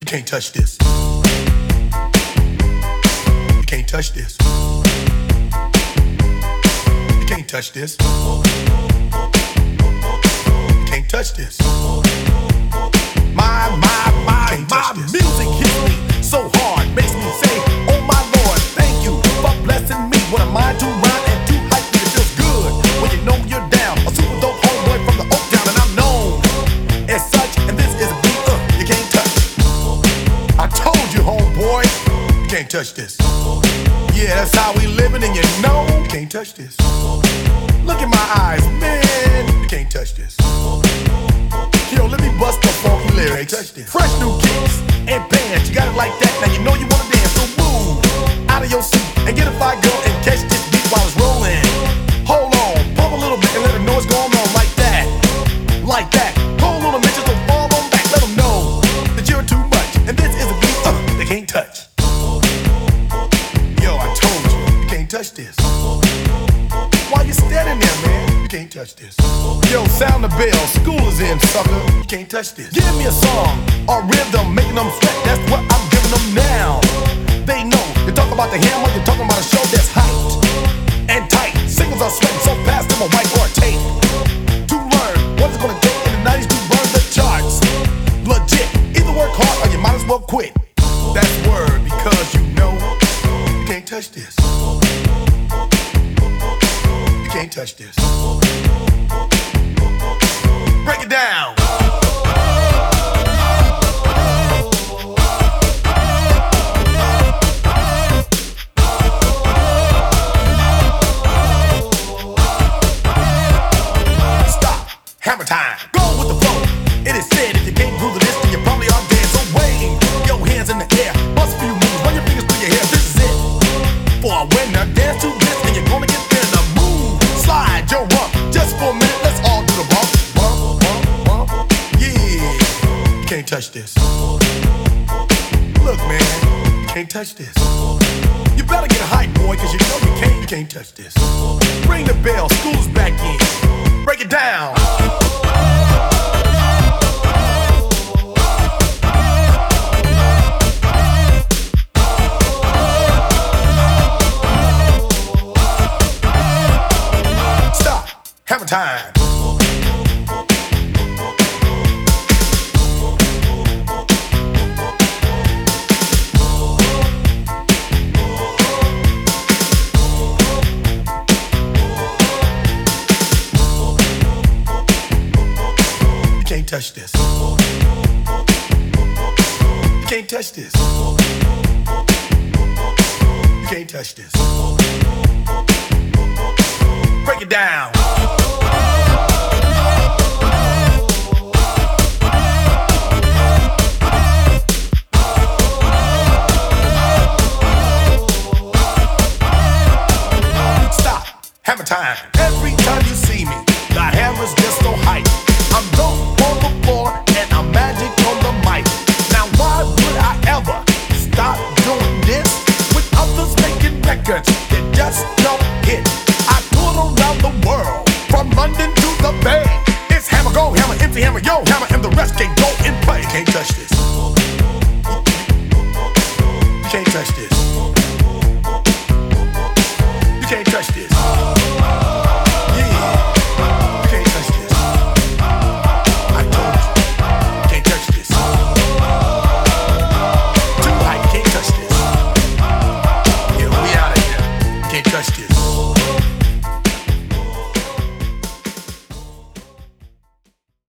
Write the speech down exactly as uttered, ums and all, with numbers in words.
You can't touch this. You can't touch this. You can't touch this. You can't touch this. My, my, my, my music hits me so hard, makes me say, oh my Lord, thank you for blessing me. What a mind to rhyme and to hype me, it feels good when you know you're down. A super dope homeboy from the Oak Town, and I'm known as such. And this is a beat uh, you can't touch. I told you, homeboy, you can't touch this. Yeah, that's how we living, and you know you can't touch this. Look in my eyes, man, you can't touch this. Yo, let me bust the funky lyrics. Fresh new kicks and bands, you got it like that. Now you know you wanna dance, so move out of your seat and get a fire girl and catch this beat while it's rolling. Hold on, pump a little bit and let her know what's going on, like that, like that. Hold on a minute, just don't fall on back. Let them know that you're too much, and this is a beat uh, they can't touch. Yo, I told you, you can't touch this. Why you standing there, man? You can't touch this. Yo, sound the bell, school is in, sucker. You can't touch this. Give me a song or rhythm, making them sweat. That's what I'm giving them now. They know. You talk about the hammer, you're talking about a show that's hyped and tight. Singles are sweating so fast, them a white or a tape. To learn what it's gonna take in the nineties to burn the charts. Legit. Either work hard or you might as well quit. That's word, because you know you can't touch this. You can't touch this. Break it down. Stop. Hammer time. Go with the flow. It is said if you can't groove to this, then you probably are dead. So wave your hands in the air. Bust a few moves. Run your fingers through your hair. This is it. For a winner, dance to this, and you're gonna get there. The move. Slide your rump. Just for a minute, let's all do the bump. Bump, bump, bump. Yeah. You can't touch this. Look, man, you can't touch this. You better get hype, boy, cause you know you can't, you can't touch this. Ring the bell, school's back in. Break it down. Stop. Hammer time. You can't touch this. You can't touch this. You can't touch this. Break it down. Stop. Hammer time. Every time you see me, the hammer's just so hype. I'm dope on the floor and I'm magic on the mic. Now why would I ever stop doing this with others making records that just don't hit? I tour around the world, from London to the Bay. It's hammer, go hammer, empty hammer, yo hammer, and the rest can go and play. You can't touch this. You can't touch this. You can't touch this. Touch this.